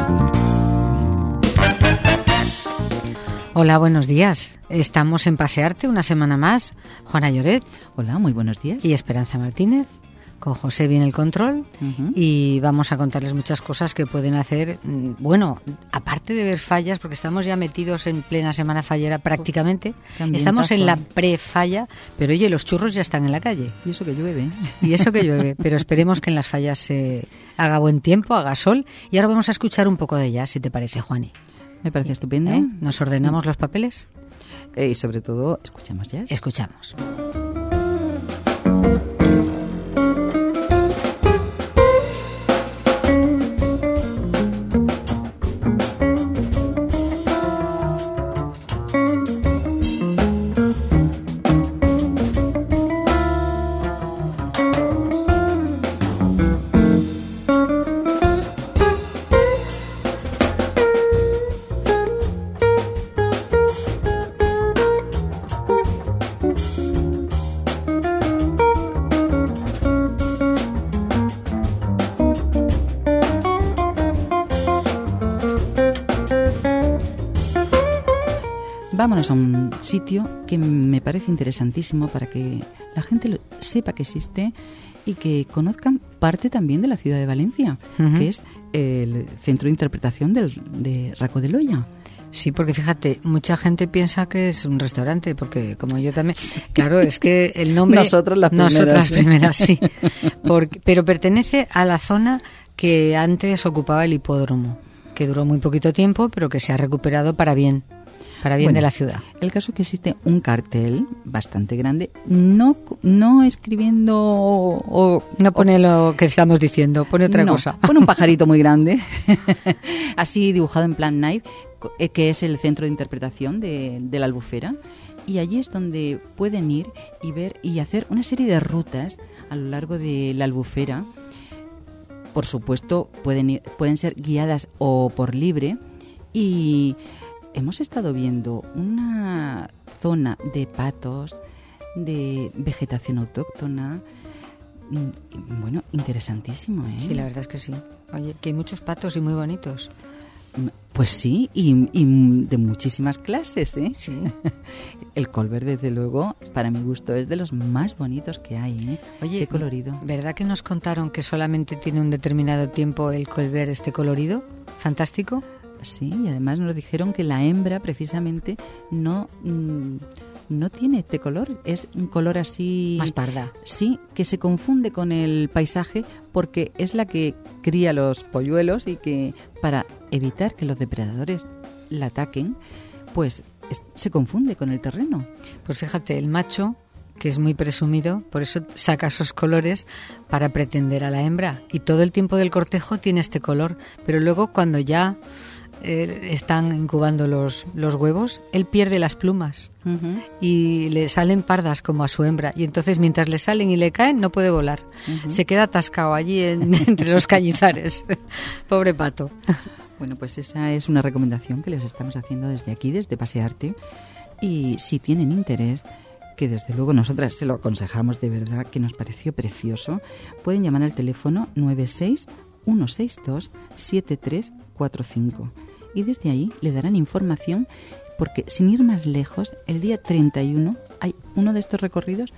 Hola, buenos días. Estamos en Pasearte una semana más. Juana Lloret. Hola, muy buenos días. Y Esperanza Martínez. Con José viene el control. Y vamos a contarles muchas cosas que pueden hacer. Bueno, aparte de ver fallas, porque estamos ya metidos en plena semana fallera prácticamente. Estamos en la pre-falla, pero oye, los churros ya están en la calle. Y eso que llueve. Y eso que llueve, pero esperemos que en las fallas se haga buen tiempo, haga sol. Y ahora vamos a escuchar un poco de jazz, si te parece, Juani. Me parece estupendo. ¿Nos ordenamos los papeles? Y sobre todo, ¿escuchamos jazz? Escuchamos. Vámonos a un sitio que me parece interesantísimo para que la gente sepa que existe y que conozcan parte también de la ciudad de Valencia, que es el Centro de Interpretación de Raco de Loya. Sí, porque fíjate, mucha gente piensa que es un restaurante, porque como yo también... Claro, es que el nombre... Nosotras las primeras, sí. Pero pertenece a la zona que antes ocupaba el hipódromo, que duró muy poquito tiempo, pero que se ha recuperado para bien de la ciudad. El caso es que existe un cartel bastante grande, no escribiendo no pone lo que estamos diciendo, pone otra cosa. Pone un pajarito muy grande, así dibujado en plan knife, que es el Centro de Interpretación de la Albufera, y allí es donde pueden ir y ver y hacer una serie de rutas a lo largo de la Albufera. Por supuesto, pueden ser guiadas o por libre, y hemos estado viendo una zona de patos, de vegetación autóctona. Bueno, interesantísimo, ¿eh? Sí, la verdad es que sí. Oye, que hay muchos patos y muy bonitos. Pues sí, y de muchísimas clases, ¿eh? Sí. El Colbert, desde luego, para mi gusto, es de los más bonitos que hay, ¿eh? Oye, qué colorido. ¿Verdad que nos contaron que solamente tiene un determinado tiempo el Colbert este colorido? Fantástico. Sí, y además nos dijeron que la hembra precisamente no tiene este color, es un color así... Más parda. Sí, que se confunde con el paisaje porque es la que cría los polluelos y que para evitar que los depredadores la ataquen, pues se confunde con el terreno. Pues fíjate, el macho, que es muy presumido, por eso saca esos colores para pretender a la hembra. Y todo el tiempo del cortejo tiene este color, pero luego cuando ya... están incubando los huevos, él pierde las plumas y le salen pardas como a su hembra, y entonces mientras le salen y le caen no puede volar, se queda atascado allí entre los cañizares. Pobre pato. Bueno, pues esa es una recomendación que les estamos haciendo desde aquí, desde Pasearte, y si tienen interés, que desde luego nosotras se lo aconsejamos de verdad, que nos pareció precioso, pueden llamar al teléfono 96 162 7345 y desde ahí le darán información, porque sin ir más lejos, el día 31 hay uno de estos recorridos,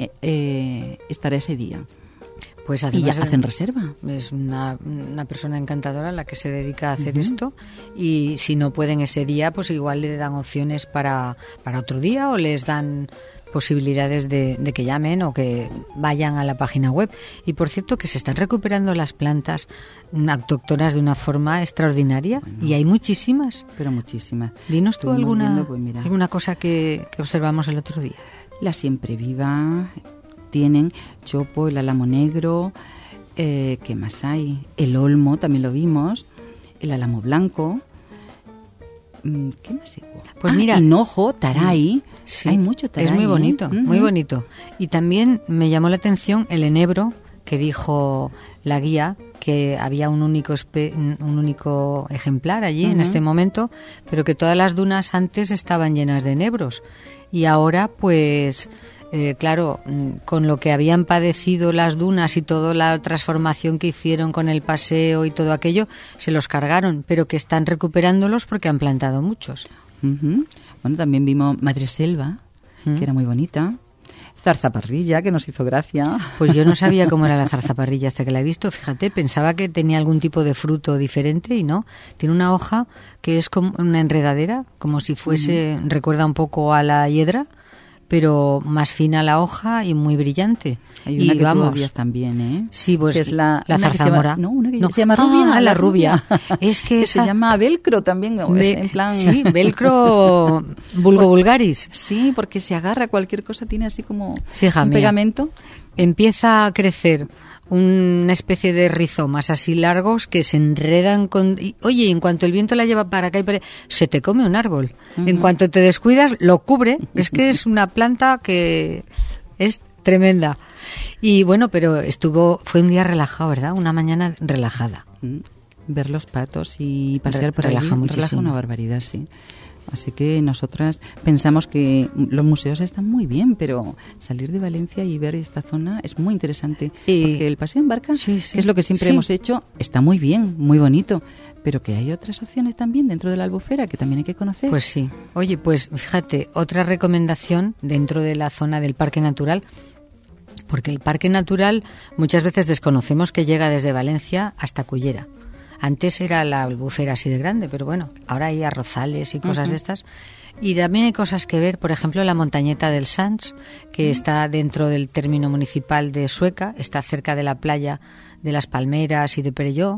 estará ese día. Pues y ya hacen reserva. Es una persona encantadora la que se dedica a hacer esto, y si no pueden ese día, pues igual le dan opciones para otro día, o les dan posibilidades de que llamen o que vayan a la página web. Y por cierto, que se están recuperando las plantas autóctonas de una forma extraordinaria, y hay muchísimas. Pero muchísimas. Dinos tú alguna cosa que observamos el otro día. La siempre viva, tienen chopo, el álamo negro, ¿qué más hay? El olmo también lo vimos, el álamo blanco. ¿Qué más igual? Pues mira, hinojo, taray, sí, hay mucho taray. Es muy bonito, muy bonito. Y también me llamó la atención el enebro, que dijo la guía que había un único ejemplar allí en este momento, pero que todas las dunas antes estaban llenas de enebros, y ahora pues claro, con lo que habían padecido las dunas y toda la transformación que hicieron con el paseo y todo aquello, se los cargaron, pero que están recuperándolos porque han plantado muchos. Uh-huh. Bueno, también vimos Madreselva, que era muy bonita. Zarzaparrilla, que nos hizo gracia. Pues yo no sabía cómo era la zarzaparrilla hasta que la he visto. Fíjate, pensaba que tenía algún tipo de fruto diferente y no. Tiene una hoja que es como una enredadera, como si fuese, recuerda un poco a la hiedra, pero más fina la hoja y muy brillante. Hay una que tú odias también, ¿eh? Sí, pues que es la zarzamora. Una que se llama rubia. La rubia. Es que se llama velcro también, en plan... Sí, velcro vulgo vulgaris. Sí, porque se agarra a cualquier cosa, tiene así como sí, un pegamento. Empieza a crecer una especie de rizomas así largos que se enredan con... Oye, en cuanto el viento la lleva para acá y para allá, se te come un árbol. Uh-huh. En cuanto te descuidas, lo cubre. Es que es una planta que es tremenda. Y bueno, pero fue un día relajado, ¿verdad? Una mañana relajada. Ver los patos y pasear por relaja allí muchísimo. Relaja una barbaridad, sí. Así que nosotras pensamos que los museos están muy bien, pero salir de Valencia y ver esta zona es muy interesante. Porque el paseo en barca, que es lo que siempre hemos hecho, está muy bien, muy bonito, pero que hay otras opciones también dentro de la Albufera que también hay que conocer. Pues sí. Oye, pues fíjate, otra recomendación dentro de la zona del Parque Natural, porque el Parque Natural muchas veces desconocemos que llega desde Valencia hasta Cullera. Antes era la Albufera así de grande, pero bueno, ahora hay arrozales y cosas de estas. Y también hay cosas que ver, por ejemplo, la montañeta del Sants, que está dentro del término municipal de Sueca, está cerca de la playa de las Palmeras y de Perelló.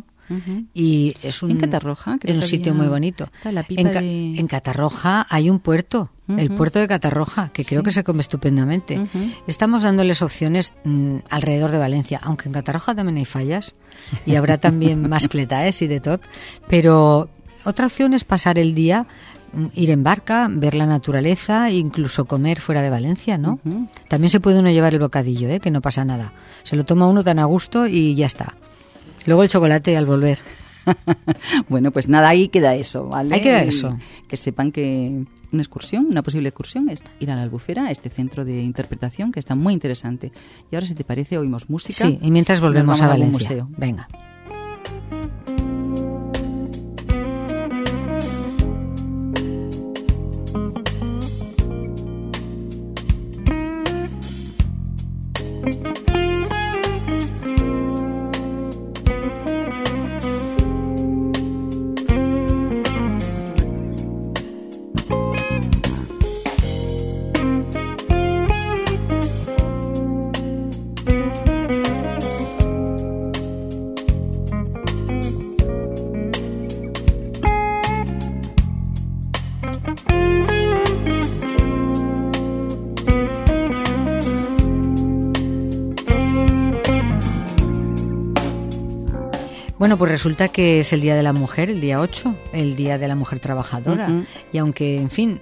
Y es un, en Catarroja, creo un que sitio muy bonito. Está la pipa en Catarroja hay un puerto, el puerto de Catarroja, que creo que se come estupendamente. Estamos dándoles opciones alrededor de Valencia, aunque en Catarroja también hay fallas y habrá también mascletaes y de todo. Pero otra opción es pasar el día, ir en barca, ver la naturaleza e incluso comer fuera de Valencia, ¿no? También se puede uno llevar el bocadillo, que no pasa nada. Se lo toma uno tan a gusto y ya está. Luego el chocolate al volver. Bueno, pues nada, ahí queda eso, ¿vale? Ahí queda eso. Que sepan que una posible excursión es ir a la Albufera, a este centro de interpretación que está muy interesante. Y ahora, si te parece, oímos música. Sí, y mientras volvemos a Valencia. Museo. Venga. Bueno, pues resulta que es el Día de la Mujer, el día 8, el Día de la Mujer Trabajadora. Y aunque, en fin,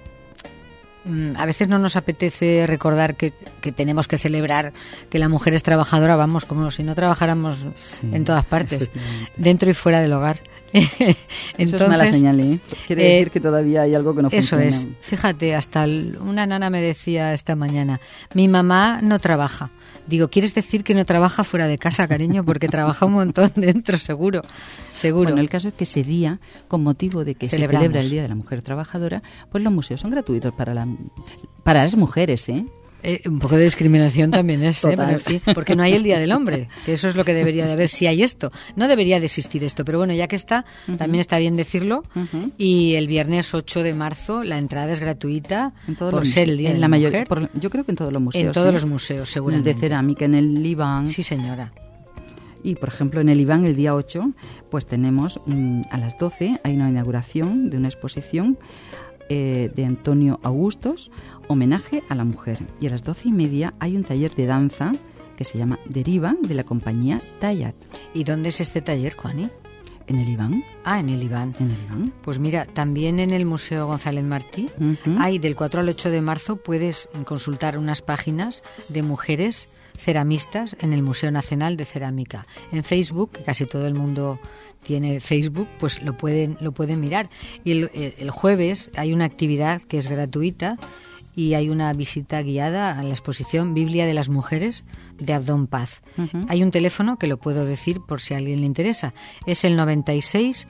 a veces no nos apetece recordar que tenemos que celebrar que la mujer es trabajadora, vamos, como si no trabajáramos en todas partes, dentro y fuera del hogar. Entonces, eso es mala señal, ¿eh? Quiere decir que todavía hay algo que no funciona. Eso es. Fíjate, hasta una nana me decía esta mañana, mi mamá no trabaja. Digo, ¿quieres decir que no trabaja fuera de casa, cariño? Porque trabaja un montón dentro, seguro. Bueno, el caso es que ese día, con motivo de que se celebra el Día de la Mujer Trabajadora, pues los museos son gratuitos para las mujeres, ¿eh? Un poco de discriminación también es, pero en fin, porque no hay el Día del Hombre, que eso es lo que debería de haber, si hay esto. No debería de existir esto, pero bueno, ya que está, también está bien decirlo. Y el viernes 8 de marzo la entrada es gratuita por ser el Día de la Mujer. Yo creo que en todos los museos. En todos los museos, seguramente. En el de cerámica, en el Iván. Sí, señora. Y, por ejemplo, en el Iván, el día 8, pues tenemos a las 12, hay una inauguración de una exposición de Antonio Augustos, homenaje a la mujer. Y a las 12:30 hay un taller de danza que se llama Deriva, de la compañía Tayat. ¿Y dónde es este taller, Juani? En el Iván. Ah, en el Iván. En el Iván. Pues mira, también en el Museo González Martí, hay del 4 al 8 de marzo, puedes consultar unas páginas de mujeres ceramistas en el Museo Nacional de Cerámica. En Facebook, que casi todo el mundo tiene Facebook, pues lo pueden mirar. Y el jueves hay una actividad que es gratuita y hay una visita guiada a la exposición Biblia de las Mujeres de Abdón Paz. Hay un teléfono que lo puedo decir por si a alguien le interesa. Es el 96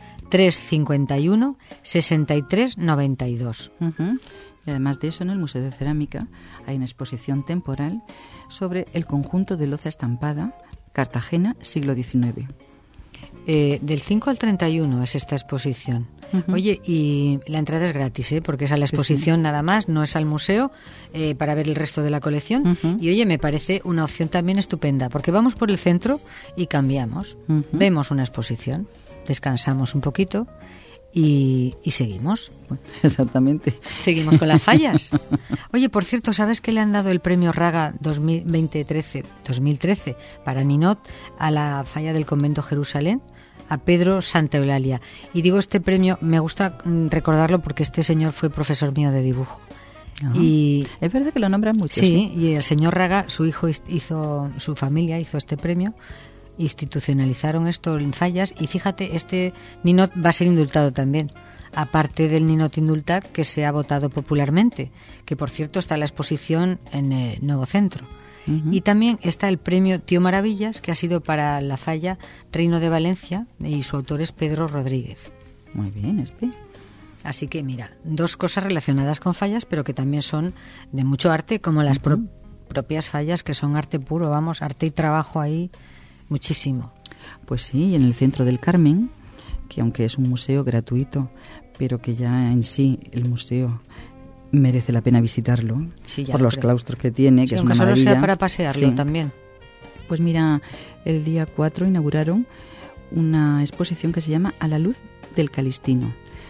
351 63 92. Y además de eso, en el Museo de Cerámica hay una exposición temporal sobre el conjunto de loza estampada Cartagena, siglo XIX. Del 5 al 31 es esta exposición. Oye, y la entrada es gratis, porque es a la exposición nada más, no es al museo, para ver el resto de la colección. Y oye, me parece una opción también estupenda, porque vamos por el centro y cambiamos. Vemos una exposición, descansamos un poquito y seguimos. Exactamente. Seguimos con las fallas. Oye, por cierto, ¿sabes que le han dado el premio Raga 2013 para Ninot a la falla del convento Jerusalén? A Pedro Santa Eulalia. Y digo este premio, me gusta recordarlo porque este señor fue profesor mío de dibujo. Y es verdad que lo nombran mucho. Sí, y el señor Raga, su hijo su familia hizo este premio, institucionalizaron esto en fallas, y fíjate, este Ninot va a ser indultado también, aparte del Ninot Indultat que se ha votado popularmente, que por cierto está en la exposición en el nuevo centro. Y también está el premio Tío Maravillas, que ha sido para la falla Reino de Valencia, y su autor es Pedro Rodríguez. Muy bien, Espe. Así que mira, dos cosas relacionadas con fallas, pero que también son de mucho arte, como las propias fallas, que son arte puro, vamos, arte y trabajo ahí, muchísimo. Pues sí, y en el Centro del Carmen, que aunque es un museo gratuito, pero que ya en sí el museo merece la pena visitarlo, por los claustros que tiene, que es una maravilla. Aunque solo sea para pasearlo también. Pues mira, el día 4 inauguraron una exposición que se llama A la luz del Calistino,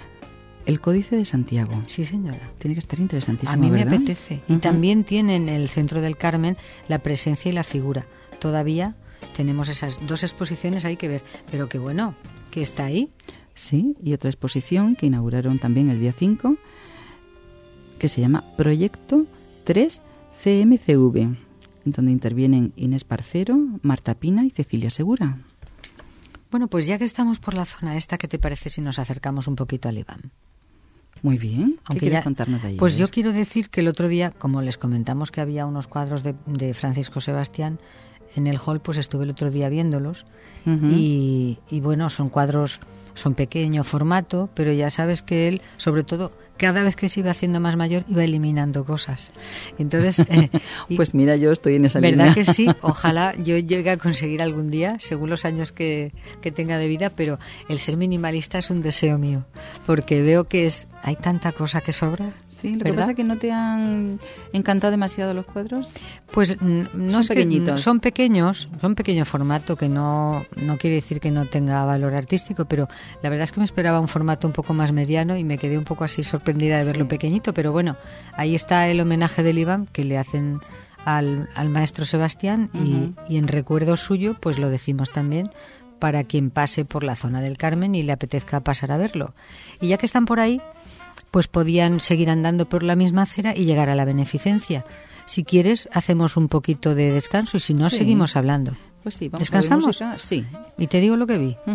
el Códice de Santiago. Sí, señora. Tiene que estar interesantísimo, a mí ¿verdad? Me apetece. Y también tiene en el Centro del Carmen la presencia y la figura. Todavía tenemos esas dos exposiciones, hay que ver. Pero qué bueno, que está ahí. Sí, y otra exposición que inauguraron también el día 5, que se llama Proyecto 3 CMCV, donde intervienen Inés Parcero, Marta Pina y Cecilia Segura. Bueno, pues ya que estamos por la zona esta, ¿qué te parece si nos acercamos un poquito al IBAM? Muy bien. ¿Qué quieres contarnos de ahí? Pues yo quiero decir que el otro día, como les comentamos que había unos cuadros de Francisco Sebastián en el hall, pues estuve el otro día viéndolos. Y bueno, son cuadros, son pequeño formato, pero ya sabes que él, sobre todo, cada vez que se iba haciendo más mayor, iba eliminando cosas. Entonces, pues mira, yo estoy en esa línea. ¿Verdad que sí? Ojalá yo llegue a conseguir algún día, según los años que tenga de vida, pero el ser minimalista es un deseo mío, porque veo que hay tanta cosa que sobra. Sí, lo que pasa es que no te han encantado demasiado los cuadros. Pues no, son pequeñitos. Son pequeños, son pequeño formato, que no quiere decir que no tenga valor artístico, pero la verdad es que me esperaba un formato un poco más mediano y me quedé un poco así sorprendida de verlo pequeñito, pero bueno, ahí está el homenaje del IBAM que le hacen al maestro Sebastián y en recuerdo suyo pues lo decimos también para quien pase por la zona del Carmen y le apetezca pasar a verlo. Y ya que están por ahí, pues podían seguir andando por la misma acera y llegar a la beneficencia. Si quieres, hacemos un poquito de descanso y si no, seguimos hablando. Pues sí, vamos. ¿Descansamos? A ver música. Sí. Y te digo lo que vi.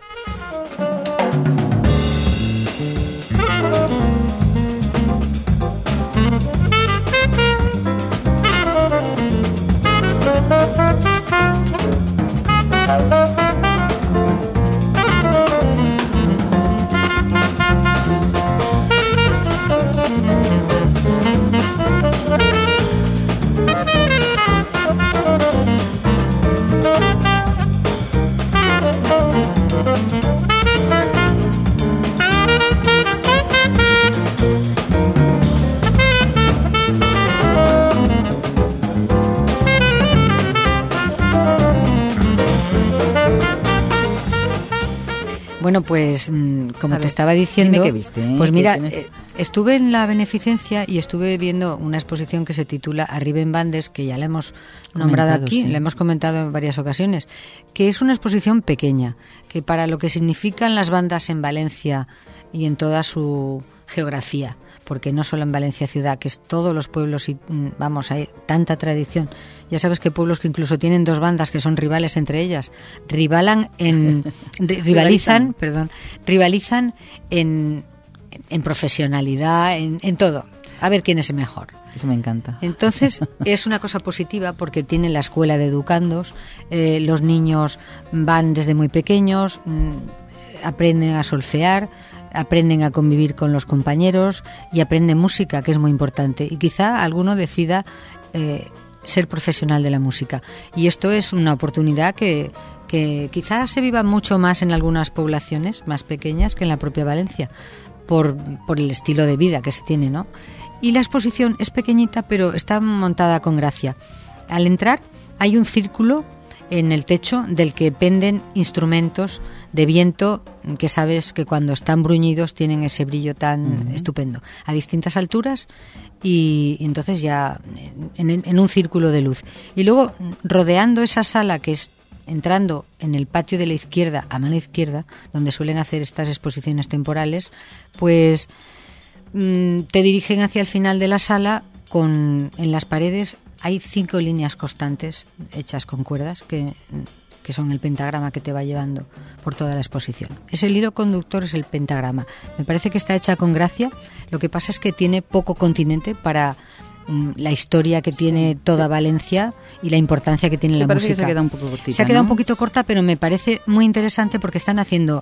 Bueno, pues como te estaba diciendo, dime qué viste, pues mira, estuve en la beneficencia y estuve viendo una exposición que se titula Arriba en Bandes, que ya la hemos nombrado aquí, la hemos comentado en varias ocasiones, que es una exposición pequeña, que para lo que significan las bandas en Valencia y en toda su geografía, porque no solo en Valencia ciudad, que es todos los pueblos y vamos, hay tanta tradición. Ya sabes que pueblos que incluso tienen dos bandas que son rivales entre ellas, rivalizan en profesionalidad, en todo. a ver quién es el mejor. Eso me encanta. Entonces es una cosa positiva porque tiene la escuela de educandos, los niños van desde muy pequeños, aprenden a solfear, aprenden a convivir con los compañeros y aprenden música, que es muy importante. Y quizá alguno decida ser profesional de la música. Y esto es una oportunidad que quizás se viva mucho más en algunas poblaciones más pequeñas que en la propia Valencia, por el estilo de vida que se tiene, ¿no? Y la exposición es pequeñita, pero está montada con gracia. Al entrar hay un círculo en el techo del que penden instrumentos de viento que sabes que cuando están bruñidos tienen ese brillo tan estupendo, a distintas alturas, y entonces ya en un círculo de luz. Y luego, rodeando esa sala, que es entrando en el patio de la izquierda, a mano izquierda, donde suelen hacer estas exposiciones temporales, pues te dirigen hacia el final de la sala. En las paredes hay 5 líneas constantes hechas con cuerdas que son el pentagrama que te va llevando por toda la exposición. Ese hilo conductor es el pentagrama. Me parece que está hecha con gracia. Lo que pasa es que tiene poco continente para la historia que tiene toda Valencia y la importancia que tiene la música. Se ha quedado un poco cortita, se ha quedado un poquito corta, pero me parece muy interesante porque están haciendo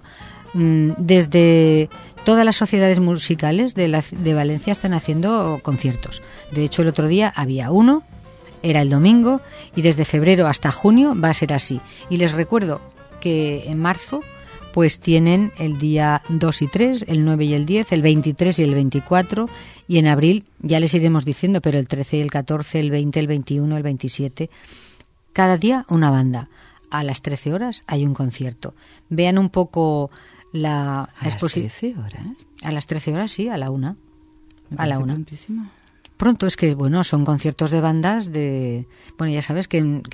desde todas las sociedades musicales de Valencia, están haciendo conciertos. De hecho, el otro día había uno, era el domingo, y desde febrero hasta junio va a ser así. Y les recuerdo que en marzo pues tienen el día 2 y 3, el 9 y el 10, el 23 y el 24, y en abril ya les iremos diciendo, pero el 13 y el 14, el 20, el 21, el 27. Cada día una banda. A las 13 horas hay un concierto. Vean un poco la exposición. ¿A las 13 horas? A las 13 horas, sí, a la 1. A la 1. Prontísimo. Pronto, es que, bueno, son conciertos de bandas de... Bueno, ya sabes que en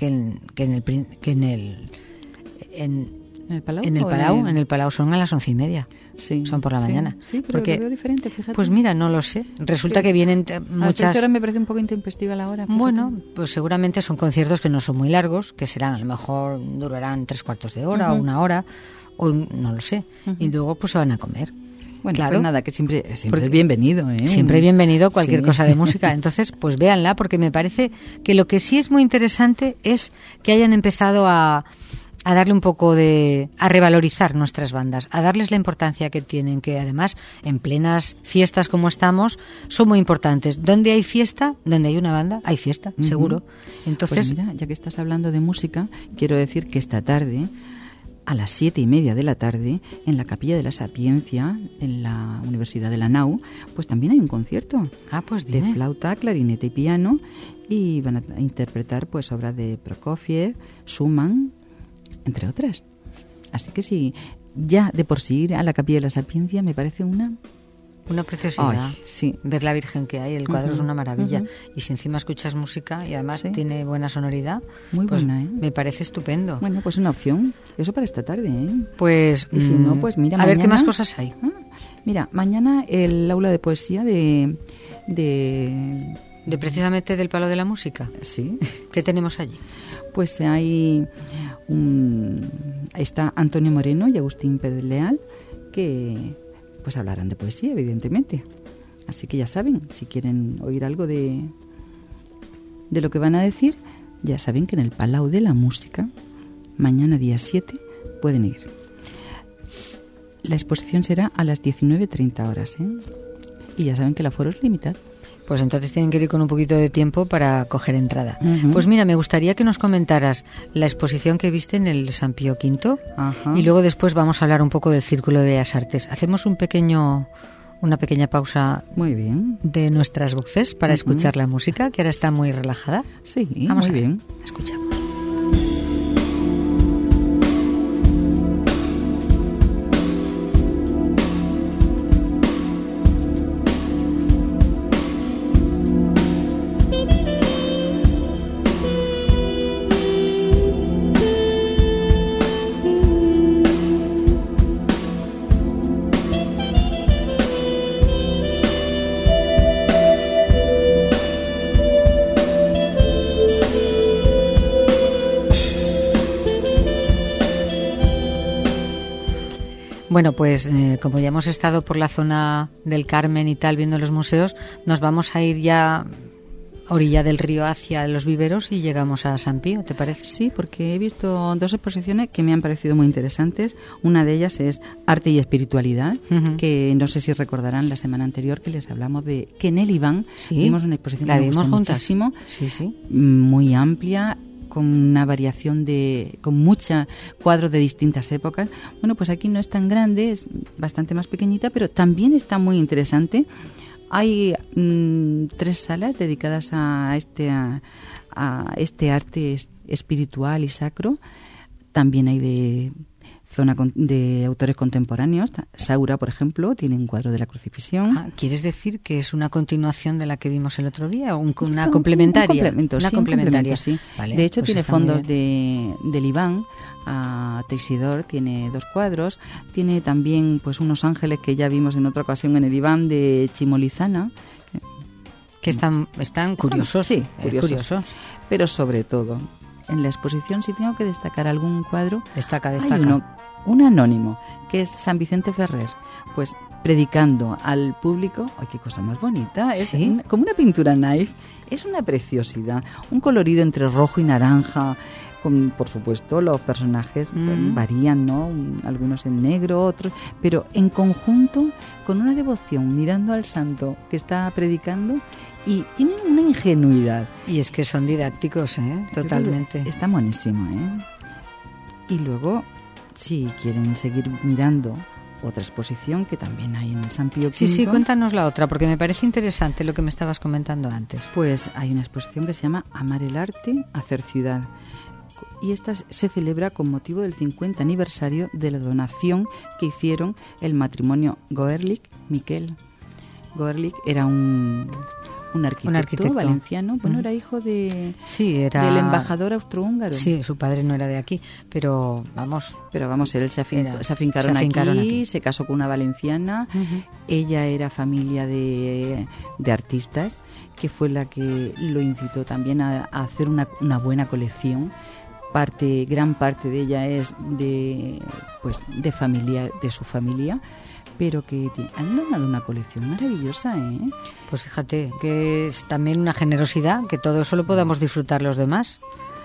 el Palau son a las 11:30. Sí, son por la mañana. Sí, pero lo veo diferente, fíjate. Pues mira, no lo sé. Resulta que vienen muchas... A las 13 horas me parece un poco intempestiva la hora. Fíjate. Bueno, pues seguramente son conciertos que no son muy largos, que serán, a lo mejor durarán 3/4 de hora o 1 hora, o no lo sé. Y luego pues se van a comer. Bueno, claro, pues nada, que siempre es bienvenido, ¿eh? Siempre bienvenido cualquier cosa de música. Entonces, pues véanla, porque me parece que lo que sí es muy interesante es que hayan empezado a darle un poco a revalorizar nuestras bandas, a darles la importancia que tienen, que además en plenas fiestas como estamos son muy importantes. Donde hay fiesta, donde hay una banda, hay fiesta, seguro. Entonces, pues mira, ya que estás hablando de música, quiero decir que esta tarde, a las 7:30 de la tarde, en la Capilla de la Sapiencia, en la Universidad de la Nau, pues también hay un concierto pues de flauta, clarinete y piano, y van a interpretar pues obras de Prokofiev, Schumann, entre otras. Así que sí, ya de por sí ir a la Capilla de la Sapiencia me parece una preciosidad. Ay, sí. Ver la Virgen que hay, el cuadro es una maravilla. Y si encima escuchas música y además tiene buena sonoridad, muy pues buena, ¿eh? Me parece estupendo. Bueno, pues una opción. Eso para esta tarde, ¿eh? Pues, y si no, pues mira, a mañana, ver qué más cosas hay. Mira, mañana el aula de poesía de precisamente del Palo de la Música. Sí. ¿Qué tenemos allí? Pues está Antonio Moreno y Agustín Pérez Leal, que pues hablarán de poesía, evidentemente. Así que ya saben, si quieren oír algo de lo que van a decir, ya saben que en el Palau de la Música, mañana día 7, pueden ir. La exposición será a las 19:30 horas, ¿eh? Y ya saben que el aforo es limitado. Pues entonces tienen que ir con un poquito de tiempo para coger entrada. Pues mira, me gustaría que nos comentaras la exposición que viste en el San Pío V. Y luego después vamos a hablar un poco del Círculo de Bellas Artes. Hacemos una pequeña pausa. Muy bien. De nuestras voces para escuchar la música, que ahora está muy relajada. Sí, vamos muy bien. Escuchamos. Bueno, pues como ya hemos estado por la zona del Carmen y tal, viendo los museos, nos vamos a ir ya orilla del río hacia los viveros y llegamos a San Pío, ¿te parece? Sí, porque he visto 2 exposiciones que me han parecido muy interesantes. Una de ellas es Arte y Espiritualidad, que no sé si recordarán la semana anterior que les hablamos de que en el Iván vimos una exposición la que me vimos gustó juntas. muchísimo, Sí. muy amplia, con una variación con muchos cuadros de distintas épocas. Bueno, pues aquí no es tan grande, es bastante más pequeñita, pero también está muy interesante. Hay 3 salas dedicadas a este arte espiritual y sacro. También hay de zona de autores contemporáneos. Saura, por ejemplo, tiene un cuadro de la Crucifixión. ¿Quieres decir que es una continuación de la que vimos el otro día? ¿Una complementaria? Un complemento, sí. Vale, de hecho, pues tiene fondos del Iván. A Teixidor tiene 2 cuadros. Tiene también pues unos ángeles que ya vimos en otra ocasión en el Iván de Chimolizana. Que están curiosos. Sí, curiosos. Pero sobre todo, en la exposición, si tengo que destacar algún cuadro, destaca. Hay un anónimo, que es San Vicente Ferrer, pues predicando al público. ¡Ay, qué cosa más bonita! Es como una pintura naif, es una preciosidad, un colorido entre rojo y naranja. Por supuesto, los personajes varían, ¿no? Algunos en negro, otros, pero en conjunto, con una devoción, mirando al santo que está predicando, y tienen una ingenuidad. Y es que son didácticos, totalmente. Está buenísimo, Y luego, si quieren seguir mirando otra exposición que también hay en el San Pío V. Sí, cuéntanos la otra, porque me parece interesante lo que me estabas comentando antes. Pues hay una exposición que se llama Amar el arte, hacer ciudad. Y esta se celebra con motivo del 50 aniversario de la donación que hicieron el matrimonio Goerlich-Miquel. Goerlich era un arquitecto valenciano. Bueno, era hijo del embajador austrohúngaro. Sí, su padre no era de aquí, pero vamos, él se afincaron aquí, se casó con una valenciana. Ella era familia de artistas, que fue la que lo incitó también a hacer una buena colección. Gran parte de ella es de familia, de su familia, pero que han donado una colección maravillosa, Pues fíjate, que es también una generosidad, que todo eso lo podamos disfrutar los demás.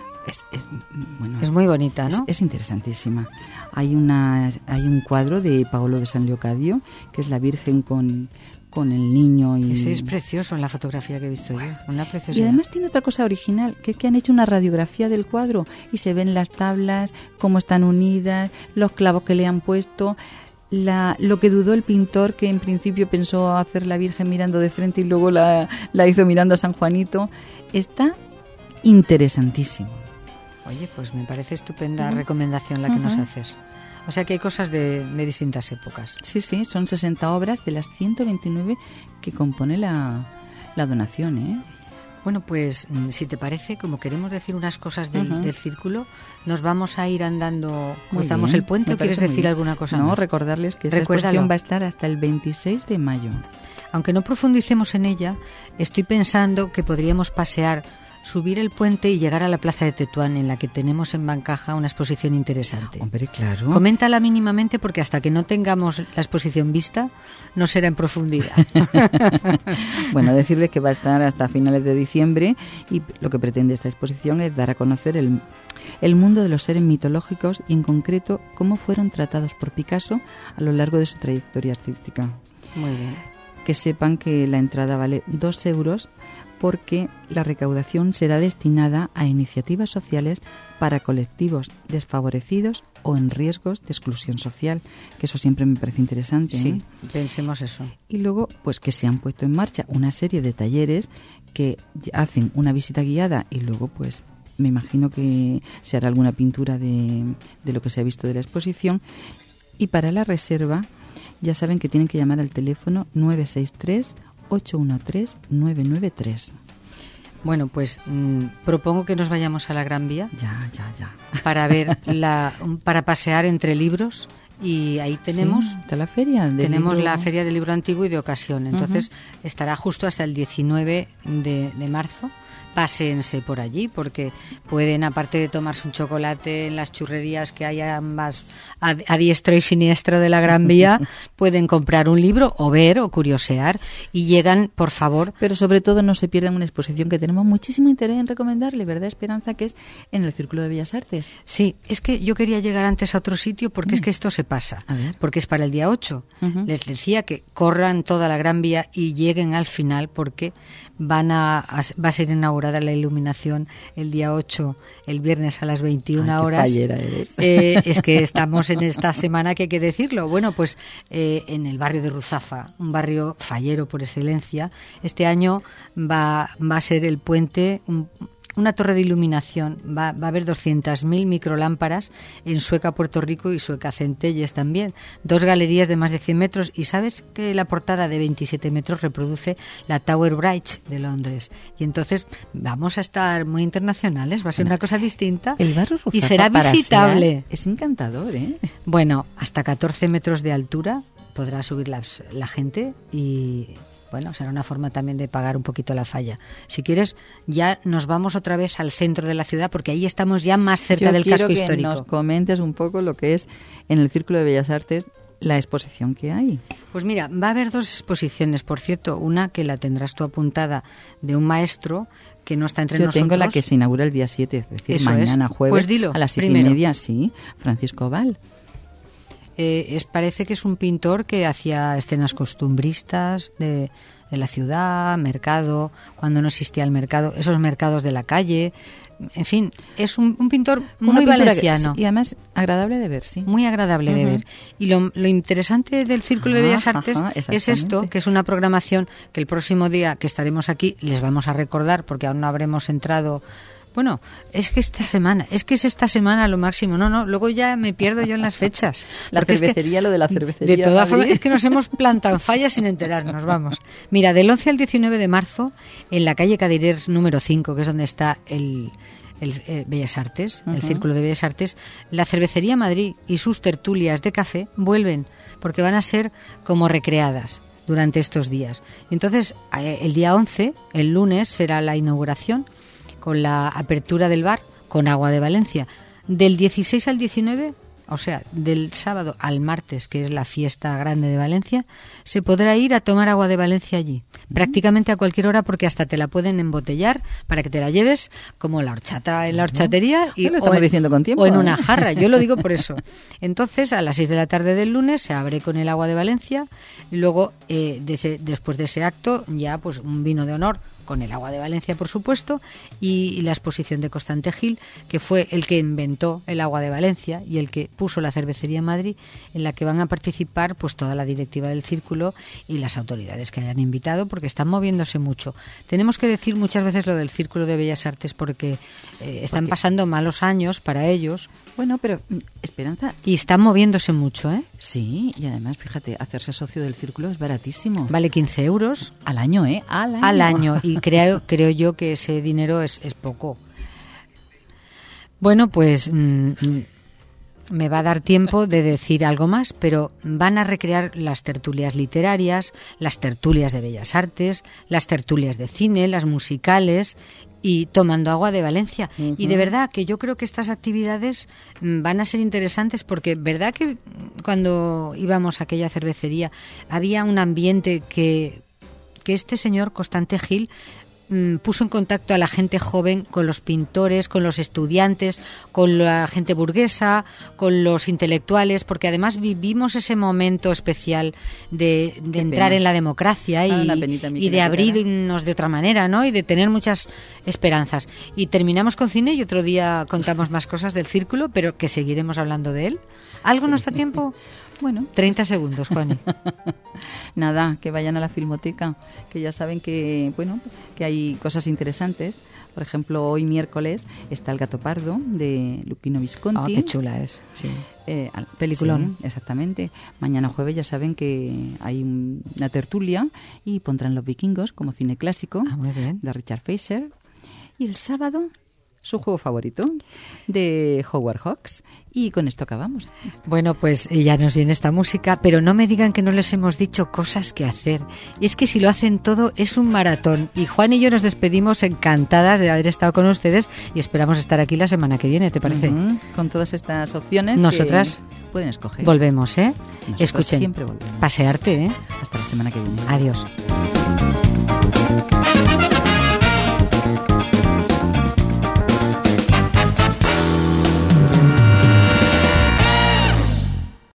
Es muy bonita, ¿no? Es interesantísima. Hay un cuadro de Paolo de San Leocadio, que es la Virgen con el niño. Ese es precioso en la fotografía que he visto yo. Una preciosidad. Y además tiene otra cosa original, que es que han hecho una radiografía del cuadro y se ven las tablas, cómo están unidas, los clavos que le han puesto. Lo que dudó el pintor, que en principio pensó hacer la Virgen mirando de frente y luego la hizo mirando a San Juanito, está interesantísimo. Oye, pues me parece estupenda recomendación la que nos haces. O sea que hay cosas de distintas épocas. Sí, son 60 obras de las 129 que compone la donación, Bueno, pues si te parece, como queremos decir unas cosas del círculo, nos vamos a ir andando, cruzamos el puente, ¿o quieres decir alguna cosa más? No, recordarles que esta exposición va a estar hasta el 26 de mayo. Aunque no profundicemos en ella, estoy pensando que podríamos pasear, subir el puente y llegar a la Plaza de Tetuán, en la que tenemos en Bancaja una exposición interesante. Hombre, claro. Coméntala mínimamente, porque hasta que no tengamos la exposición vista, no será en profundidad. Bueno, decirles que va a estar hasta finales de diciembre, y lo que pretende esta exposición es dar a conocer el mundo de los seres mitológicos, y en concreto cómo fueron tratados por Picasso a lo largo de su trayectoria artística. Muy bien. Que sepan que la entrada vale 2 euros, porque la recaudación será destinada a iniciativas sociales para colectivos desfavorecidos o en riesgos de exclusión social, que eso siempre me parece interesante. Sí, pensemos eso. Y luego, pues que se han puesto en marcha una serie de talleres que hacen una visita guiada, y luego pues me imagino que se hará alguna pintura de lo que se ha visto de la exposición. Y para la reserva ya saben que tienen que llamar al teléfono 963-813-993. Bueno, pues propongo que nos vayamos a la Gran Vía. Ya. Para ver para pasear entre libros, y ahí tenemos la feria la feria del libro antiguo y de ocasión. Entonces estará justo hasta el 19 de marzo. paséense por allí, porque pueden, aparte de tomarse un chocolate en las churrerías que hay ambas a diestro y siniestro de la Gran Vía, pueden comprar un libro o ver o curiosear, y llegan, por favor. Pero sobre todo no se pierdan una exposición que tenemos muchísimo interés en recomendarle, ¿verdad, Esperanza? Que es en el Círculo de Bellas Artes. Sí, es que yo quería llegar antes a otro sitio porque es que esto se pasa, porque es para el día 8. Les decía que corran toda la Gran Vía y lleguen al final, porque va a ser inaugurada la iluminación el día 8, el viernes a las 21 horas. Qué fallera eres. Es que estamos en esta semana que hay que decirlo. Bueno, pues en el barrio de Ruzafa, un barrio fallero por excelencia, este año va a ser el puente, una torre de iluminación. Va a haber 200.000 microlámparas en Sueca, Puerto Rico, y Sueca, Centelles también. 2 galerías de más de 100 metros. Y sabes que la portada de 27 metros reproduce la Tower Bridge de Londres. Y entonces vamos a estar muy internacionales. Va a ser una cosa distinta. El barrio Ruzafa, y será visitable. Es encantador, ¿eh? Bueno, hasta 14 metros de altura podrá subir la gente, y bueno, será una forma también de pagar un poquito la falla. Si quieres, ya nos vamos otra vez al centro de la ciudad, porque ahí estamos ya más cerca del casco histórico. Quiero que nos comentes un poco lo que es en el Círculo de Bellas Artes la exposición que hay. Pues mira, va a haber 2 exposiciones, por cierto. Una que la tendrás tú apuntada, de un maestro que no está entre nosotros. Yo tengo la que se inaugura el día 7, es decir, Eso mañana jueves, pues dilo, a las 7:30, sí, Francisco Val. Parece que es un pintor que hacía escenas costumbristas de la ciudad, mercado, cuando no existía el mercado, esos mercados de la calle. En fin, es un pintor muy valenciano. Y además agradable de ver, sí. Muy agradable de ver. Y lo interesante del Círculo de Bellas Artes es esto, que es una programación que el próximo día que estaremos aquí les vamos a recordar, porque aún no habremos entrado. Bueno, es que es esta semana lo máximo. No, luego ya me pierdo yo en las fechas. La cervecería, lo de la cervecería. De todas formas, es que nos hemos plantado en fallas sin enterarnos, vamos. Mira, del 11 al 19 de marzo, en la calle Cadirers número 5, que es donde está el Bellas Artes, el Círculo de Bellas Artes, la Cervecería Madrid y sus tertulias de café vuelven, porque van a ser como recreadas durante estos días. Entonces, el día 11, el lunes, será la inauguración, con la apertura del bar con Agua de Valencia. Del 16 al 19, o sea, del sábado al martes, que es la fiesta grande de Valencia, se podrá ir a tomar agua de Valencia allí, prácticamente a cualquier hora, porque hasta te la pueden embotellar para que te la lleves como la horchata en la horchatería, y lo estamos diciendo con tiempo, o en una jarra. Yo lo digo por eso. Entonces, a las 6 de la tarde del lunes se abre con el agua de Valencia, y luego, después de ese acto, ya pues un vino de honor con el agua de Valencia, por supuesto, y la exposición de Constante Gil, que fue el que inventó el agua de Valencia y el que puso la cervecería en Madrid, en la que van a participar pues toda la directiva del Círculo y las autoridades que hayan invitado, porque están moviéndose mucho. Tenemos que decir muchas veces lo del Círculo de Bellas Artes, porque están pasando malos años para ellos. Bueno, pero Esperanza... Y están moviéndose mucho, ¿eh? Sí, y además, fíjate, hacerse socio del Círculo es baratísimo. Vale 15 euros. Al año, ¿eh? Al año. Y creo yo que ese dinero es poco. Bueno, pues me va a dar tiempo de decir algo más, pero van a recrear las tertulias literarias, las tertulias de Bellas Artes, las tertulias de cine, las musicales, y tomando agua de Valencia. Y de verdad que yo creo que estas actividades van a ser interesantes, porque verdad que cuando íbamos a aquella cervecería había un ambiente que este señor Constante Gil puso en contacto a la gente joven con los pintores, con los estudiantes, con la gente burguesa, con los intelectuales, porque además vivimos ese momento especial de entrar en la democracia y de abrirnos de otra manera, ¿no? Y de tener muchas esperanzas. Y terminamos con cine y otro día contamos más cosas del Círculo, pero que seguiremos hablando de él. ¿Algo nos da tiempo? Bueno, 30 segundos, Juani. Nada, que vayan a la Filmoteca, que ya saben que, bueno, que hay cosas interesantes. Por ejemplo, hoy miércoles está El gato pardo, de Luchino Visconti. Qué chula es, sí. Peliculón. Sí, exactamente. Mañana jueves ya saben que hay una tertulia y pondrán Los vikingos como cine clásico, muy bien, de Richard Fleischer. Y el sábado su juego favorito de Howard Hawks. Y con esto acabamos. Bueno, pues ya nos viene esta música, pero no me digan que no les hemos dicho cosas que hacer. Y es que si lo hacen todo es un maratón. Y Juan y yo nos despedimos encantadas de haber estado con ustedes y esperamos estar aquí la semana que viene, ¿te parece? Con todas estas opciones nosotras que pueden escoger. Volvemos, ¿eh? Nosotros Escuchen, siempre volvemos. pasearte, ¿eh? Hasta la semana que viene. Adiós.